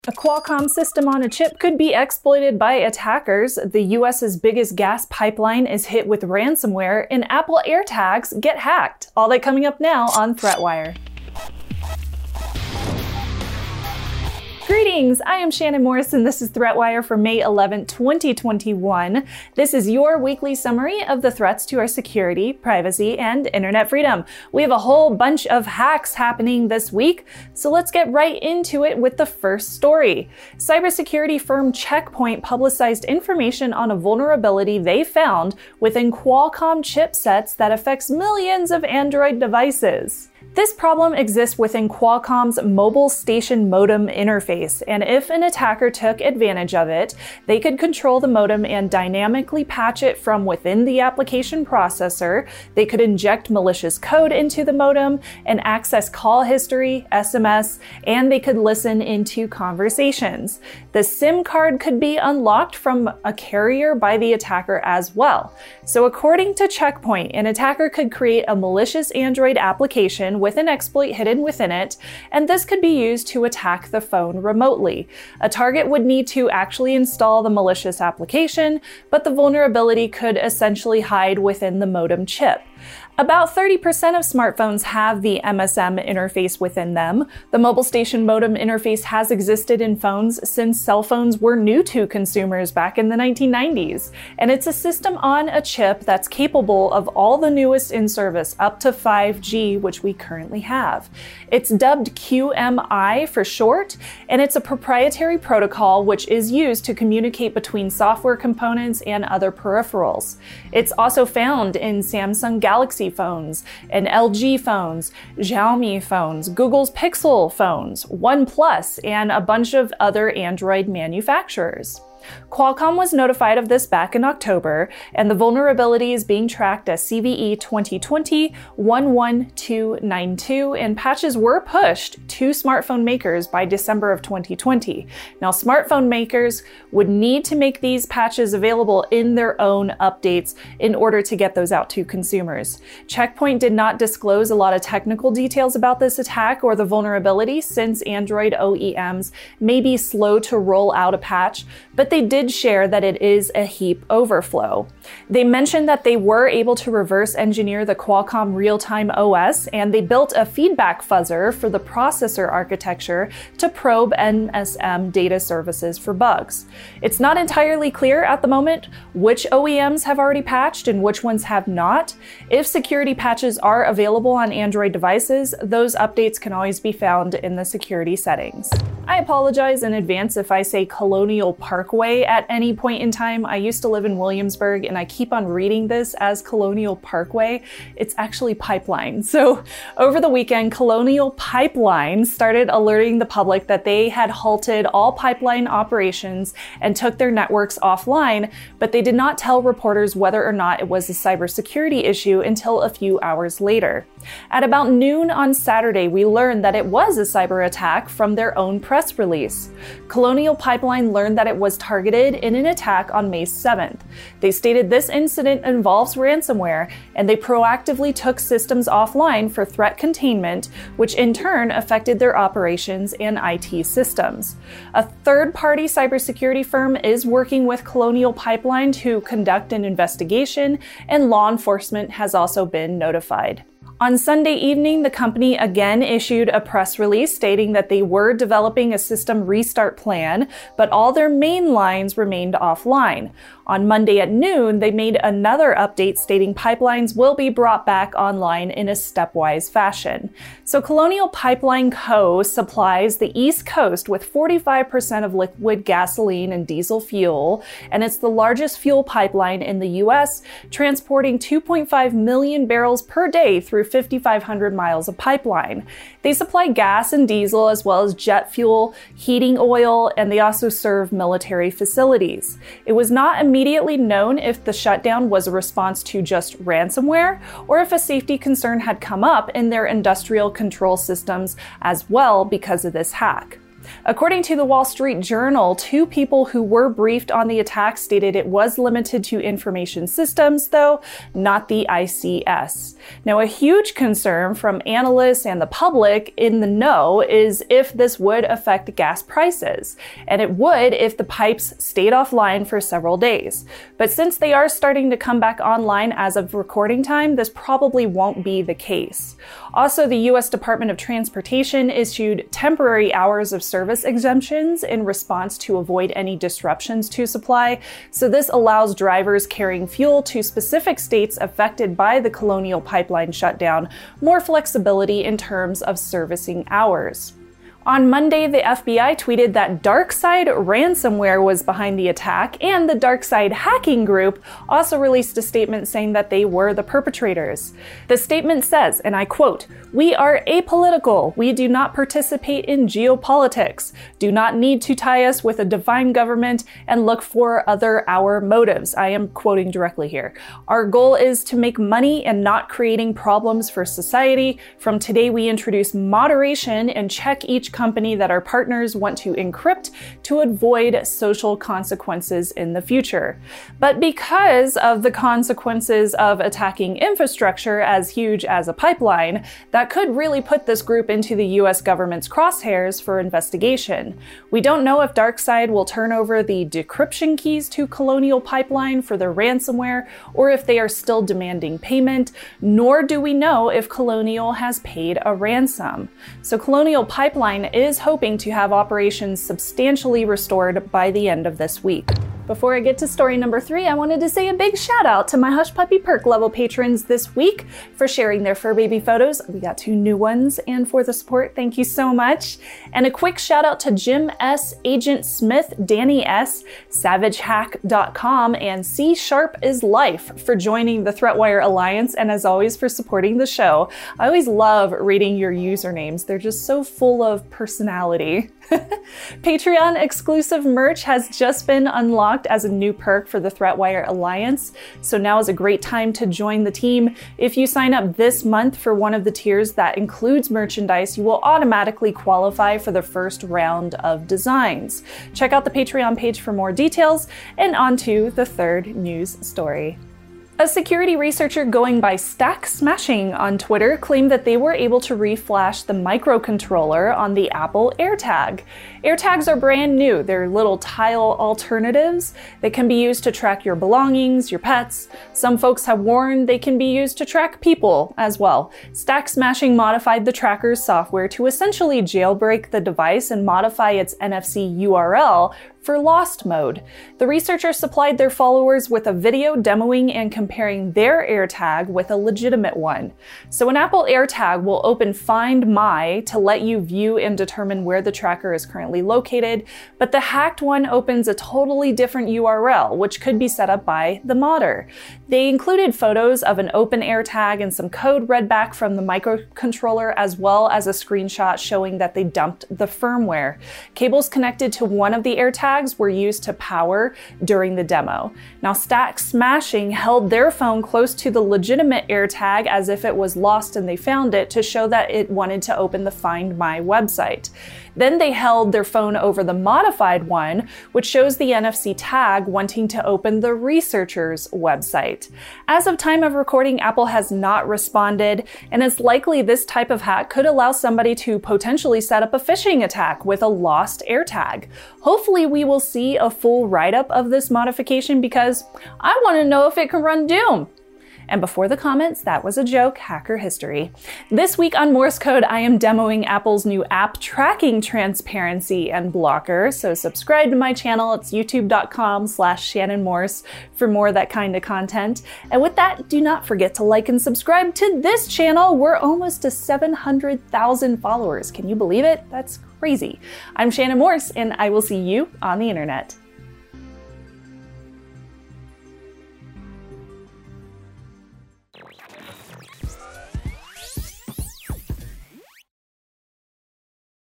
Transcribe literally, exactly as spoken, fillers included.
A Qualcomm system on a chip could be exploited by attackers, the U S's biggest gas pipeline is hit with ransomware, and Apple AirTags get hacked. All that coming up now on ThreatWire. Greetings, I am Shannon Morris and this is ThreatWire for May eleventh, twenty twenty-one. This is your weekly summary of the threats to our security, privacy, and internet freedom. We have a whole bunch of hacks happening this week, so let's get right into it with the first story. Cybersecurity firm Check Point publicized information on a vulnerability they found within Qualcomm chipsets that affects millions of Android devices. This problem exists within Qualcomm's mobile station modem interface, and if an attacker took advantage of it, they could control the modem and dynamically patch it from within the application processor. They could inject malicious code into the modem and access call history, S M S, and they could listen into conversations. The SIM card could be unlocked from a carrier by the attacker as well. So according to Check Point, an attacker could create a malicious Android application with an exploit hidden within it, and this could be used to attack the phone remotely. A target would need to actually install the malicious application, but the vulnerability could essentially hide within the modem chip. About thirty percent of smartphones have the M S M interface within them. The mobile station modem interface has existed in phones since cell phones were new to consumers back in the nineteen nineties. And it's a system on a chip that's capable of all the newest in service, up to five G, which we currently have. It's dubbed Q M I for short, and it's a proprietary protocol which is used to communicate between software components and other peripherals. It's also found in Samsung Galaxy phones and L G phones, Xiaomi phones, Google's Pixel phones, OnePlus, and a bunch of other Android manufacturers. Qualcomm was notified of this back in October, and the vulnerability is being tracked as C V E twenty twenty dash one one two nine two, and patches were pushed to smartphone makers by December of twenty twenty. Now, smartphone makers would need to make these patches available in their own updates in order to get those out to consumers. Check Point did not disclose a lot of technical details about this attack or the vulnerability, since Android O E Ms may be slow to roll out a patch, but they did share that it is a heap overflow. They mentioned that they were able to reverse engineer the Qualcomm real-time O S, and they built a feedback fuzzer for the processor architecture to probe M S M data services for bugs. It's not entirely clear at the moment which O E Ms have already patched and which ones have not. If security patches are available on Android devices, those updates can always be found in the security settings. I apologize in advance if I say Colonial Parkway at any point in time. I used to live in Williamsburg and I keep on reading this as Colonial Parkway. It's actually Pipeline. So over the weekend, Colonial Pipeline started alerting the public that they had halted all pipeline operations and took their networks offline, but they did not tell reporters whether or not it was a cybersecurity issue until a few hours later. At about noon on Saturday, we learned that it was a cyber attack from their own press release. Colonial Pipeline learned that it was targeted in an attack on May seventh. They stated this incident involves ransomware, and they proactively took systems offline for threat containment, which in turn affected their operations and I T systems. A third-party cybersecurity firm is working with Colonial Pipeline to conduct an investigation, and law enforcement has also been notified. On Sunday evening, the company again issued a press release stating that they were developing a system restart plan, but all their main lines remained offline. On Monday at noon, they made another update stating pipelines will be brought back online in a stepwise fashion. So Colonial Pipeline Co. supplies the East Coast with forty-five percent of liquid gasoline and diesel fuel, and it's the largest fuel pipeline in the U S, transporting two point five million barrels per day through fifty-five hundred miles of pipeline. They supply gas and diesel as well as jet fuel, heating oil, and they also serve military facilities. It was not immediately immediately known if the shutdown was a response to just ransomware or if a safety concern had come up in their industrial control systems as well because of this hack. According to the Wall Street Journal, two people who were briefed on the attack stated it was limited to information systems, though not the I C S. Now, a huge concern from analysts and the public in the know is if this would affect gas prices, and it would if the pipes stayed offline for several days. But since they are starting to come back online as of recording time, this probably won't be the case. Also, the U S Department of Transportation issued temporary hours of service exemptions in response to avoid any disruptions to supply. So this allows drivers carrying fuel to specific states affected by the Colonial Pipeline shutdown more flexibility in terms of servicing hours. On Monday, the F B I tweeted that DarkSide ransomware was behind the attack, and the DarkSide hacking group also released a statement saying that they were the perpetrators. The statement says, and I quote, "We are apolitical. We do not participate in geopolitics. Do not need to tie us with a divine government and look for other our motives." I am quoting directly here. "Our goal is to make money and not creating problems for society. From today, we introduce moderation and check each company that our partners want to encrypt to avoid social consequences in the future." But because of the consequences of attacking infrastructure as huge as a pipeline, that could really put this group into the U S government's crosshairs for investigation. We don't know if DarkSide will turn over the decryption keys to Colonial Pipeline for their ransomware, or if they are still demanding payment, nor do we know if Colonial has paid a ransom. So Colonial Pipeline is hoping to have operations substantially restored by the end of this week. Before I get to story number three, I wanted to say a big shout out to my Hush Puppy Perk level patrons this week for sharing their fur baby photos. We got two new ones, and for the support, thank you so much. And a quick shout out to Jim S, Agent Smith, Danny S, Savage Hack dot com, and C Sharp is Life for joining the Threatwire Alliance, and as always for supporting the show. I always love reading your usernames. They're just so full of personality. Patreon exclusive merch has just been unlocked as a new perk for the Threatwire Alliance, so now is a great time to join the team. If you sign up this month for one of the tiers that includes merchandise, you will automatically qualify for the first round of designs. Check out the Patreon page for more details, and on to the third news story. A security researcher going by Stack Smashing on Twitter claimed that they were able to reflash the microcontroller on the Apple AirTag. AirTags are brand new. They're little tile alternatives that can be used to track your belongings, your pets. Some folks have warned they can be used to track people as well. Stack Smashing modified the tracker's software to essentially jailbreak the device and modify its N F C U R L for lost mode. The researchers supplied their followers with a video demoing and comparing their AirTag with a legitimate one. So an Apple AirTag will open Find My to let you view and determine where the tracker is currently located, but the hacked one opens a totally different U R L, which could be set up by the modder. They included photos of an open AirTag and some code read back from the microcontroller, as well as a screenshot showing that they dumped the firmware. Cables connected to one of the AirTags were used to power during the demo. Now, Stack Smashing held their phone close to the legitimate AirTag as if it was lost and they found it, to show that it wanted to open the Find My website. Then they held their phone over the modified one, which shows the N F C tag wanting to open the researcher's website. As of time of recording, Apple has not responded, and it's likely this type of hack could allow somebody to potentially set up a phishing attack with a lost AirTag. Hopefully we will see a full write-up of this modification, because I want to know if it can run Doom. And before the comments, that was a joke, hacker history. This week on Morse Code, I am demoing Apple's new app tracking transparency and blocker. So subscribe to my channel. It's youtube.com slash Shannon Morse for more of that kind of content. And with that, do not forget to like and subscribe to this channel. We're almost to seven hundred thousand followers. Can you believe it? That's crazy. I'm Shannon Morse, and I will see you on the internet.